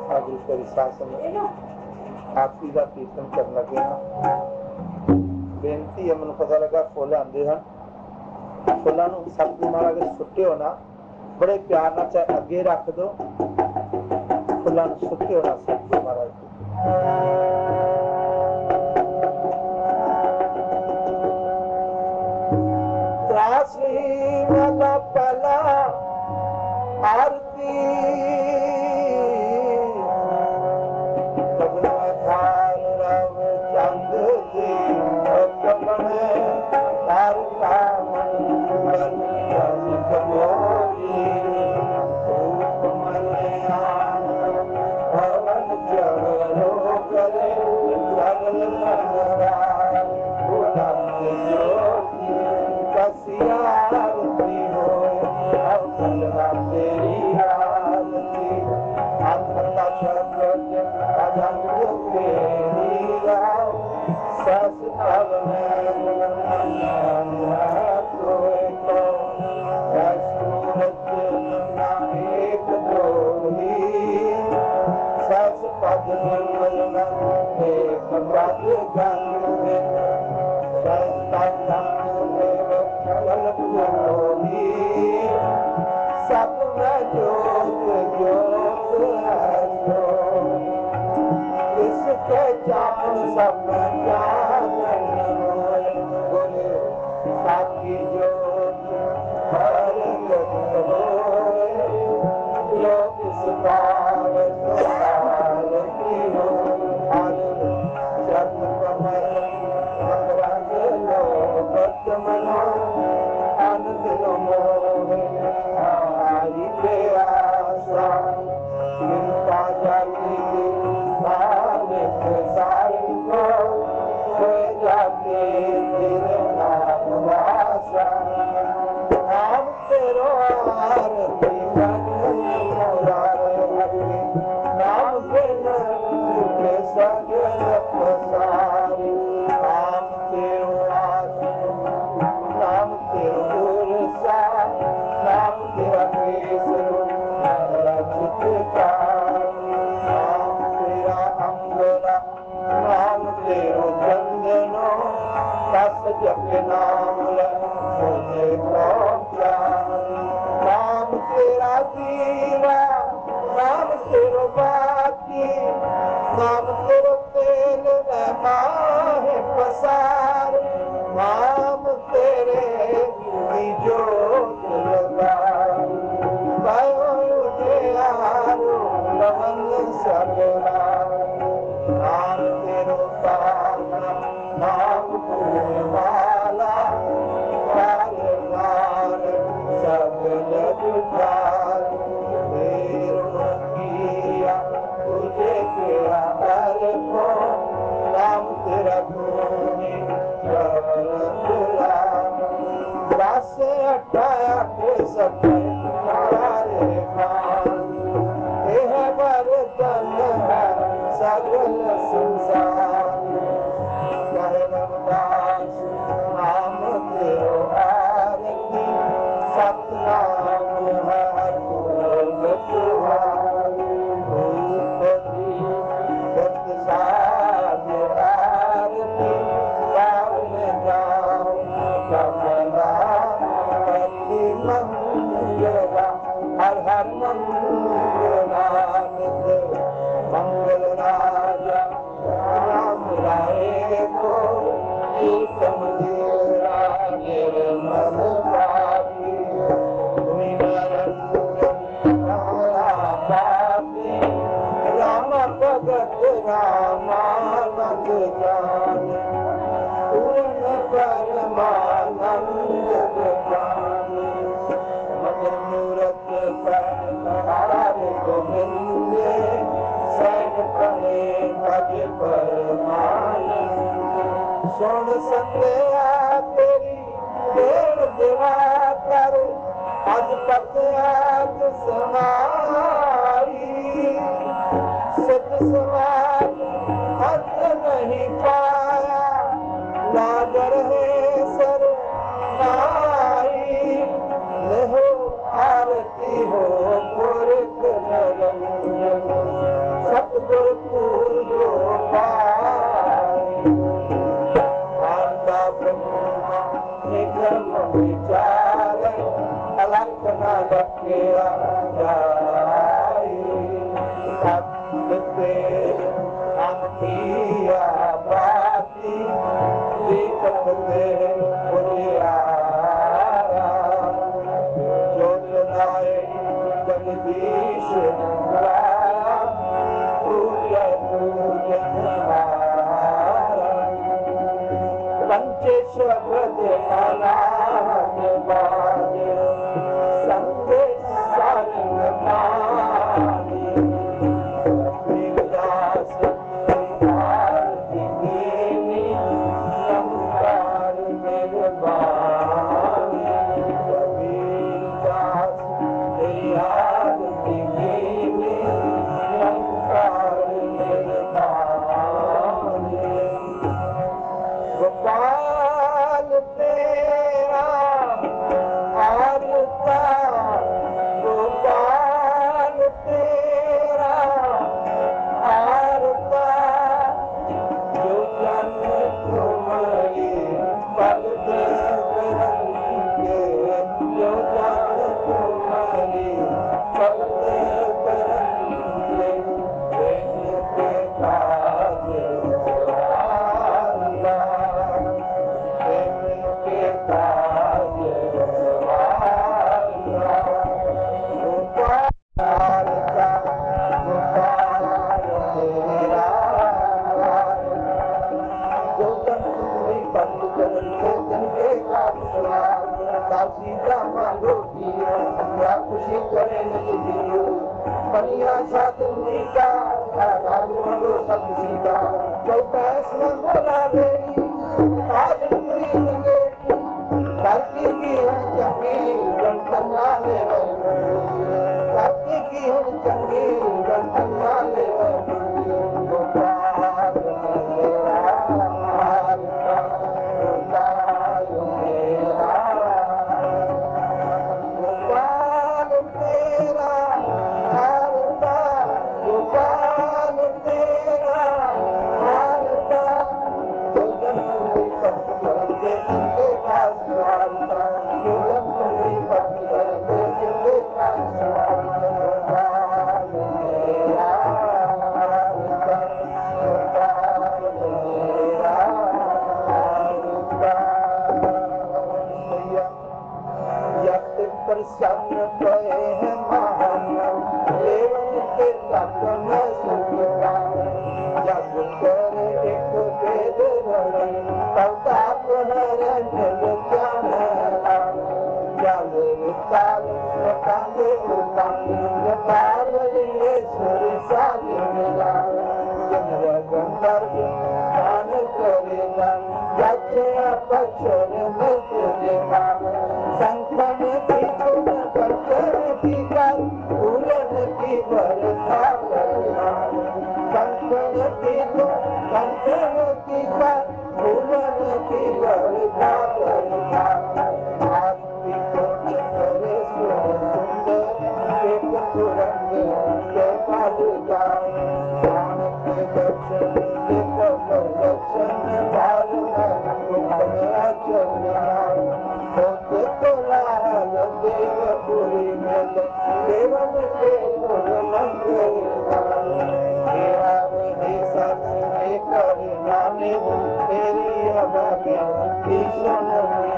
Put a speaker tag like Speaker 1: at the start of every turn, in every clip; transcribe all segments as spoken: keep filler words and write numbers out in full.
Speaker 1: ਗੁਰੂ ਸ਼ਾਸਨ ਆਖਰੀ ਦਾ ਕੀਰਤਨ ਕਰਨ ਲੱਗੇ ਹਾਂ। ਬੇਨਤੀ ਹੈ, ਮੈਨੂੰ ਪਤਾ ਲੱਗਾ ਫੁੱਲ ਆਉਂਦੇ ਹਨ, ਫੁੱਲਾਂ ਨੂੰ ਸਤਿਗੁਰੂ ਮਹਾਰਾਜ ਅਗਰ ਸੁੱਟਿਓ ਨਾ, ਬੜੇ ਪਿਆਰ ਨਾਲ ਚਾਹੇ ਅੱਗੇ ਰੱਖ ਦਿਓ, ਫੁੱਲਾਂ ਨੂੰ ਸੁੱਟਿਓ ਨਾ ਸਤਿਗੁਰੂ ਮਹਾਰਾਜ ਦਾਸੀ ਵਾਲਾ ਪਹਿਲਾ ਆਰਤੀ ਭਗਵਾਨ ਰਵ ਚੰਦ ਜੀ ਹੁਕਮ ਹਰ ਕਾਮ ਮਨ ਜਨ ਕਮੋਰੀ ਹੁਕਮ ਲਿਆ ਭਵਨ ਜਗਰੋ ਕਰੇ ਸਗਲ ਮੰਗਰਾ ਗੁਲਾਮ ਜੋਤੀ ਕਸਿਆ ਆਰਤੀ ਹੋਏ ਅਵਲ ਤੇਰੀ ਆਰਤੀ ਆਤਮਾ ਸ਼ਬਦ ਅਜੰਗ ਕੇ ਨੀਰਾ ਸਸ ਭਵਨ ਮਨਨਾ ਕੋਇ ਕੋ ਸੂਰਤ ਨਾਇਕ ਦੋਹੀ ਸਸ ਪਦ ਨਿਰਮਲ ਏਕ ਪਦ ਗੰਗ ਸਸ ਪਦ ਕਵਲ ਪੁਰੀ ਸਤ ਮੈਂ ਜੋਤ ਜੋਤ ਆਸੋ ਇਸ ਕੇ ਜਾਣ ਸਭ ਜਾਣਨ ਬੋਲੇ ਸਾਖੀ ਜੋਤ ਹਰ ਜਗਤ ਹੋਏ ਜੋ ਇਸ ਬਾਰ ਸਵਾਲ ਕੀ ਹੋ ਆਨੰਦ ਜਗ ਕਮਲ ਮੰਗਰੰਗ ਲੋ ਬਤ ਮਨੋ ਆਨੰਦ ਲੋ ਮੋਹ ਆਰੀ ਤੇ ਆਸਾ ਕਿਰਪਾ ਜਾਤੀ ਨਾਨਕ ਸਾਈ ਕੋ ਹੋਏ ਜਾਤੇ ਤੇਰੇ ਨਾਮ ਵਾਸਾ ਨਾਮ ਤੇਰੋ ਆਰਤੀ ਸਗਲ ਮੁਰਾਰੇ ਹਰੀ ਨਾਮ ਬਿਨ ਤੁਕੇ ਸਗਲ ਪਸਾਰੀ ਨਾਮ ਤੇਰੋ ਆਸ ਨਾਮ ਤੇਰੋ ਉਰਸਾ ਨਾਮ ਤੇਰਾ ਕੇਸਰ ਨਾਮ ਚਿਤਕਾਰ ਨਾਮ ਤੇਰਾ ਅੰਗਰਾ ਨਾਮ ਤੇਰੋ ਚੰਦਨੋ ਦਸ ਜਪ ਨਾਮ ਲੈ ਹੋਏ ਪਹੁੰਚਾ ਨਾਮ ਤੇਰਾ ਦੀਵਾ ਨਾਮ ਤੇਰੋ ਬਾਤੀ ਨਾਮ ਤੇਰੋ ਤੇਲ ਲੈ ਮਾਹੇ ਪਸਾਰ ਨਾਮ ਤੇਰੇ ਦੀ ਜੋਤ ਲਗਾ ਪਾਇਓ ਜਿਆਰੋ ਲਵਨ ਸਗਲਾ ਨਾਮ ਤੇਰੋ ਪਾਵਨ ਨਾਮ ਪੂਰ ਵਾਲਾ ਵਾਰ ਵਾਰ ਸਗਲ ਜੁਝਾਰ ਤੇਰੋ ਕੀਆ ਤੁਝੇ ਕਿਆ ਅਰਪੋ ਨਾਮ ਤੇਰਾ ਗੁਣੀ ਚਰਨ ਤੁਲਾ ਦਸ ਅਠਾਇਆ ਕੇ ਸਭੇ ਮਾਰੇ ਖਾਨ ਇਹ ਵਰਤਨ ਹੈ ਸਗਲ ਸੰਸਾਰ ਕਹੇ ਰਵਿਦਾਸ ਨਾਮ ਤੇਰੋ ਆਰਤੀ ਸਤਨਾਮ ਹਰ ਗੁਰ ਤੁਹਾਰੀ ਰੂਪਤੀ ਸਤ ਸਾਧ ਆਰਤੀ ਪਾਵਨ ਜਾਉ ਕਮਲਾ ਪਤੀ ਮੰਗਲਾ ਹਰ ਹਰ ਮੰਗਲਾ ਨਿਤ ਮੰਗਲ ਰਾਜਾ ਰਾਮ ਰਾਏ ਕੋ ਈਸਮ ਦੇਰਾ ਨਿਰਮਲ ਪਾਪੀ ਨਿਰੰਜਨ ਰਾਮ ਪਾਪੀ ਰਾਮ ਭਗਤ ਰਾਮਾਨੰਦ ਜਾਨ ਪੂਰਨ ਪਰਮਾਨੰਦ ਜਗਾਨ ਮਗਨ ਮੂਰਤ ਪਰਮਾਰੇ ਗੋਬਿੰਦੇ ਸੈਨ ਪਨੇ ਭਜ ਪਰਮਾਨੰਦ ਸੁਣ ਸੰਗਿਆ ਤੇਰੀ ਦੇਵ ਦੇਵਾ ਕਰ ਅਜ ਪਤਿਆਤ ਸਮਾਈ ਸਤ ਸਮਾਜ ਹੱਥ ਨਹੀਂ ਪਾਇਆ ਨਾਦਰ ਹੈ ਸਰ ਨਾਈ ਲਹੋ ਆਰਤੀ ਹੋ ਪੁਰਖ ਨਰੰਜਨ गुरपुर जो पाए आंदा ब्रह्मा निगम विचार अलख न लखे जाए सबसे अंतिया बाती दीपक से उजियारा ज्योत लाए जगदीश पूज्य पूज्य हमारा पंचेश्वर अनाहत बाजे संदेश सारंग मानी विलास आरती देवी नमस्कार मेहरबानी कबीरदास आरती देवी नमस्कार मेहरबानी गोपाल तेरा आरता गोपाल तेरा आरता जो जन तुम्हारी भगत करेंगे जो जन तुम्हारी भगत करेंगे इनके काज वाला इनके काज वाला गोपाल का गोपाल तेरा जो जन तुम्हारी भगत करेंगे जिनके काज वाला दासी जामा लोगी या खुशी करे नजीरो बनिया साधनी का राग मनो सब सीता चौपास में बोला मेरी आज पूरी लगे धरती की हम चंगी गंतना ले धरती की हम चंगी गंतना ले गोपाल मेरा गोपाल मेरा गोपाल तेरा आरता गोपाल तेरा आरता जो जन तुम्हारी भक्ति करेंगे जिनके पास आरता जो जन तुम्हारी भक्ति करेंगे जिनके पास आरता गोपाल मेरा आरता गोपाल मेरा आरता यत प्रसन्न गए हैं महान देवन के तपन सुखा जग कर एक वेद रहे प्रताप हर जल ज्ञान जल काल कांगे कांगे पार्वतीश्वर साधु मिला चंद्र गंधर्व दान करेगा जचे अपक्षर मृत्यु देखा संकट की तुम पत्थर की कर फूलन की बरसा करना संकट की तुम पत्थर की कर फूलन की बरसा करना आपकी कोट करे सुंदर एक तुरंग के पालुका प्राण के दर्शन के कमल दर्शन बाल में चलना होते तो लाल देवपुरी में देवन के गुण मंगल तेरा वही सच में करना में तेरी अभाग्य की सुननी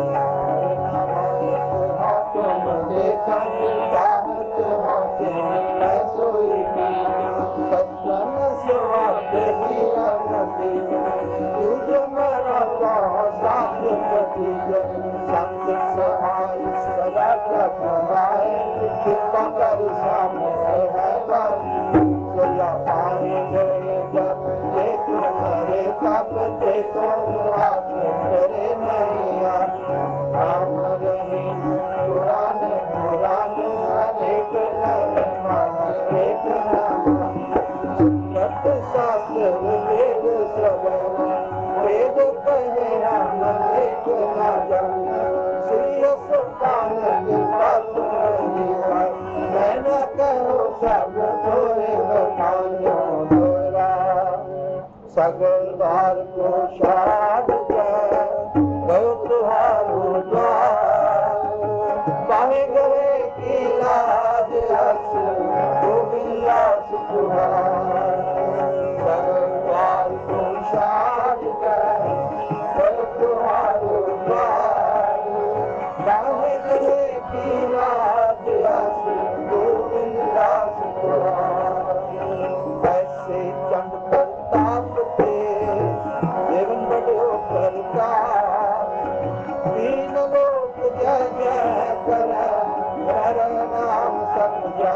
Speaker 1: तुम देखा चाहत होते मैं सोई भी सत्संग स्वाद ही अनती तुझ मरा साथ पति संत सहाय सदा कमाए कृपा कर सामने है पर सोया पाएंगे जब देख करे तब देखो आप करे नहीं राम रही पुराने पुराने अनेक नए मान एक नाम सत शास्त्र वेद सब वेद कहे हम एक ना जाने श्री सुल्तान के पास मैं न कहो सब तो सगल बार को शाद गयो तुहारो द्वार पाए गए की लाज अस गोविंदा सुहार सगल बार को शाद गयो तुहारो द्वार पाए गए की लाज अस गोविंदा सुहार ऐसे चंद प्रताप ते देवन बड़ो करतार तीन लोक जय जय कर हर नाम समझा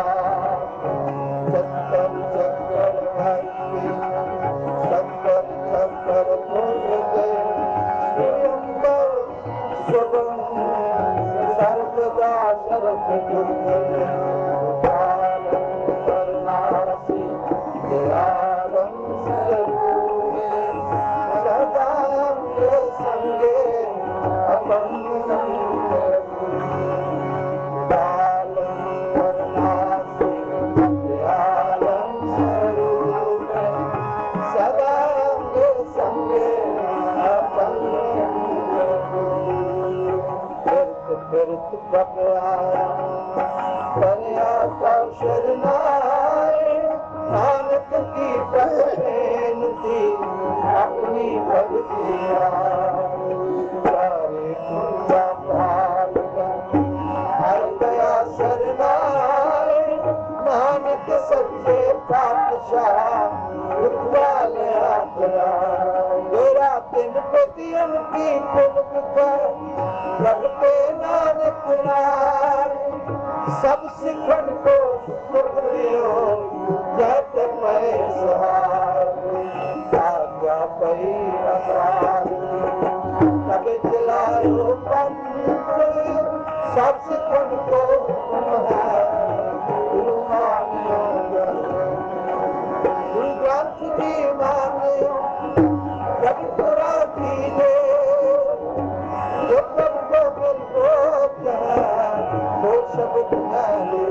Speaker 1: सत्तर चक्कर भक्ति सत्तर चक्कर पूज स्वयंवर स्वयं सर्वदा सर्व करनासी दयालम संगे अपन नानक की बेनती अपनी भक्तिया सारे दुनिया भाग हर गया सरनाए नानक सच्चे पातशाह उठवाले अपना तेरा तिन पतियन की पुलक कर रखते नानक नाम सब सिखन को सुख दियो जत मैं सहार आज्ञा पई अकाल तब चलायो पंथ सब सिखन को गुरु मानियो गुरु ग्रंथ जी मानियो जब पूरा दीने जो प्रभु को बोल वो शब्द माने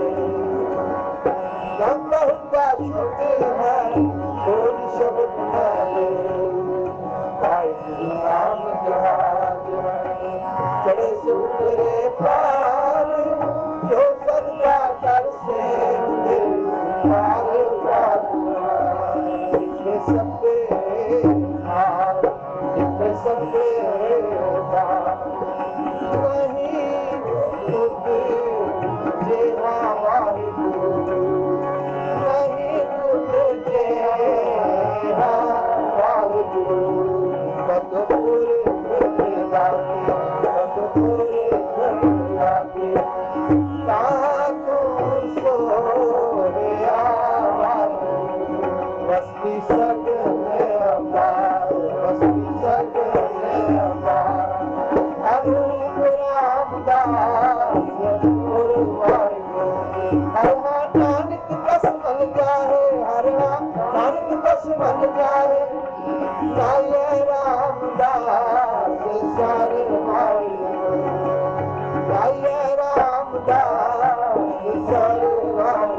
Speaker 1: गंगा हुआ छोटे हैं कोई शब्द माने भाई नाम जहाज चढ़े से उतरे पार जो सदा कर से पार पार इतने सबे हार इतने सबे हार वहीं खुद जेवा वाहिगुरु नहीं खुद जेवा वाहिगुरु बदपुर लागे बदपुर लागे ताकू सोया बस्ती सगले अपार बस्ती सगले अपार अरुण रामदास हर नानक बस बन जाए हर नानक बस बन जाए गाये रामदास सारे भाई गाये रामदास सारे भाई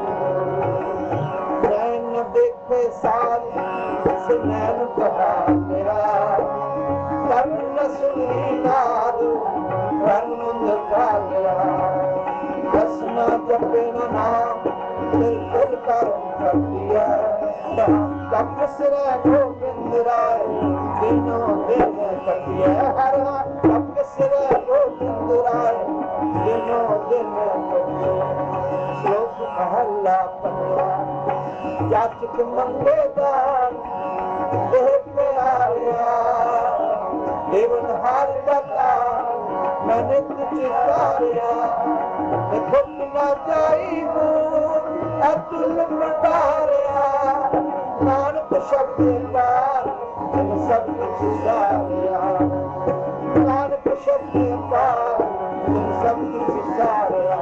Speaker 1: नैन देखे साल सुनैन कहा मेरा कर्ण सुनी नाद कर्ण का गया दसना जपे नाम दिल दिल कर दिया तब सिरे गोविंद राय दिनों दिन कटिया हर तब सिरे गोविंद राय दिनों दिन श्लोक महला पंजा जाचक मंगे दान देख पे आया देवन हार बता मैंने तुझ तारिया खुद न जाई अतुल मटारिया नानक शब्द पार सब कुछ सारिया नानक शब्द पार सब कुछ सारिया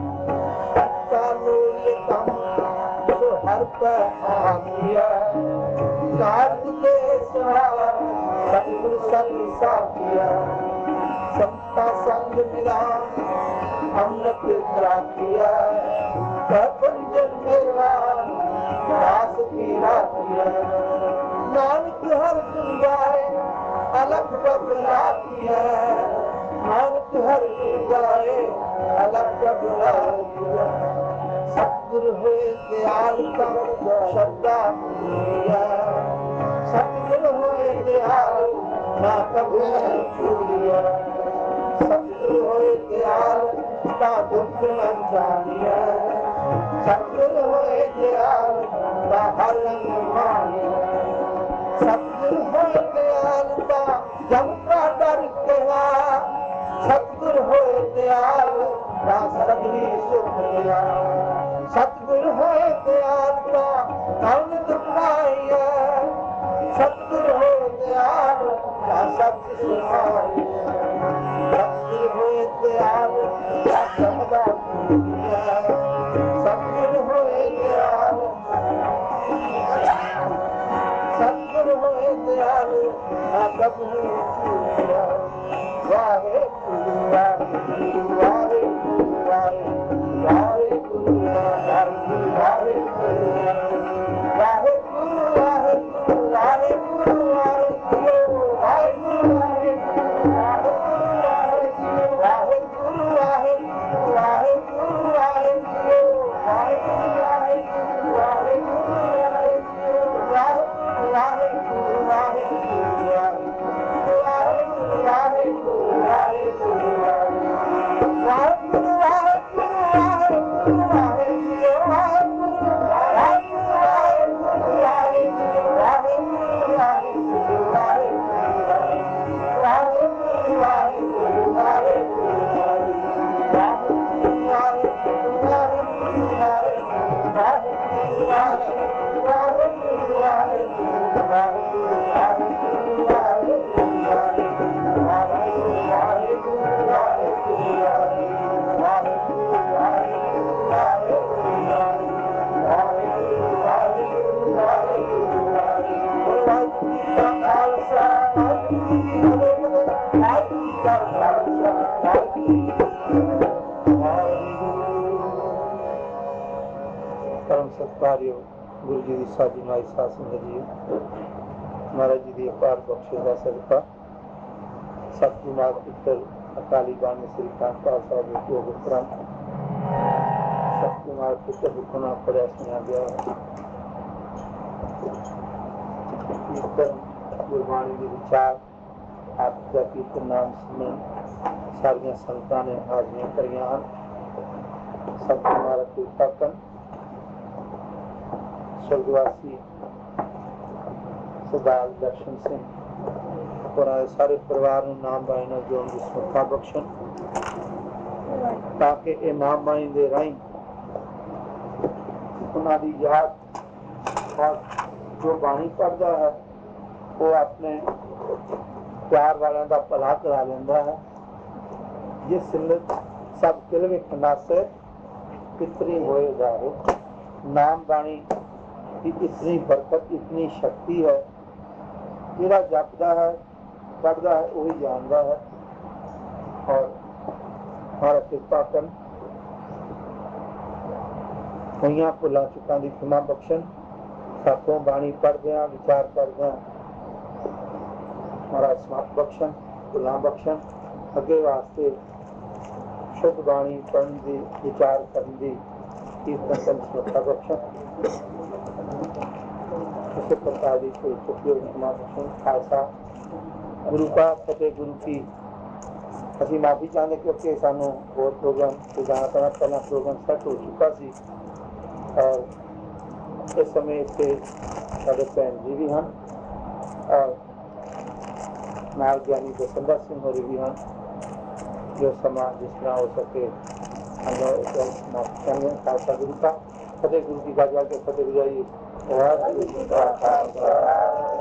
Speaker 1: कानून कम तो हर पर आमिया कार्य के सहार सतगुरु संग साथिया संता संग मिलान अमृत किया पंजन मेरा कब लाती है मानत हर जाए अलग कब लाती है सतगुरु होए दयाल का शब्दा पूरिया सतगुरु होए दयाल ना कभी छूरिया सतगुरु होए दयाल ना दुख न जानिया सतगुरु होए दयाल ना हलन मानिया सतगुरु होए दयाल ना जम का डर कहा सतगुरु होए दयाल ना सगली सुख दिया सतगुरु होए दयाल ना कौन दुखाइया सतगुरु होए दयाल ना सत्य सुनाइया सतगुरु होए दयाल ना समदा पूरिया सतगुरु होए दयाल सतगुरु होए दयाल ना कभी छूटिया वाहे वाहे वाहे वाहे वाहे गुरु वाहे वाहे वाहे गुरु वाहे वाहे गुरु वाहे वाहे गुरु वाहे वाहे गुरु वाहे वाहे गुरु वाहे वाहे गुरु वाहे वाहे गुरु वाहे वाहे गुरु वाहे परम सत्कार्य गुरु जी की साजी नाई साध संगत जी महाराज जी की अपार बख्शिश का सदका सतगुरु नाथ पुत्र अकाली बाणी श्री कांता साहब योग उपरांत सतगुरु नाथ पुत्र दुखना पड़ा सुना गया कीर्तन गुरबाणी के विचार आपका कीर्तन नाम सुने सारिया संतां ने हाजरियां करियां हैं सतगुरु महाराज कृपाकन स्वर्गवासी सरदार दर्शन सिंह और आए सारे परिवार ਨੂੰ ਨਾਮ ਬਾਣੀ ਨਾਲ ਜੋੜਨ ਦੀ ਸਮਰੱਥਾ ਬਖਸ਼ਣ ਤਾਂ ਕਿ ਇਹ ਨਾਮ ਬਾਣੀ ਦੇ ਰਾਹੀਂ ਉਹਨਾਂ ਦੀ ਯਾਦ ਔਰ ਜੋ ਬਾਣੀ ਪੜ੍ਹਦਾ ਹੈ ਉਹ ਆਪਣੇ ਪਿਆਰ ਵਾਲਿਆਂ ਦਾ ਭਲਾ ਕਰਾ ਲੈਂਦਾ ਹੈ ਜਿਸ ਸਿਮਰਤ ਸਭ ਕਿਲ ਵਿੱਚ ਨਾਸੇ ਪਿਤਰੀ ਹੋਏ ਜਾਵੇ नाम बाणी की इतनी बरकत इतनी शक्ति है जिहड़ा जपदा है पढ़दा है वही जानदा है और हमारा कृपा कर होइयां भुलां चुकां दी क्षमा बख्शण साथों बाणी पढ़दियां विचार करदियां हमारा समाप्त बख्शण भुलां बख्शण अगे वास्ते शुद्ध बाणी पढ़न दी विचार करन दी कीर्तन समर्था बख्शण किसी प्रकार की कोई चुकी बख्शण खालसा गुरु का फतेह गुरु की अभी माफी चाहते क्योंकि सानू और प्रोग्राम से जाना पैना पहला प्रोग्राम सेट हो चुका सी और इस समय इतने साढ़े भैन जी भी हैं और नाल ज्ञानी जसविंदर सिंह होरी भी हैं जो समा जिस तरह हो सके खालसा गुरु का फतेह गुरु की गाजवाल के फतेह गुजारी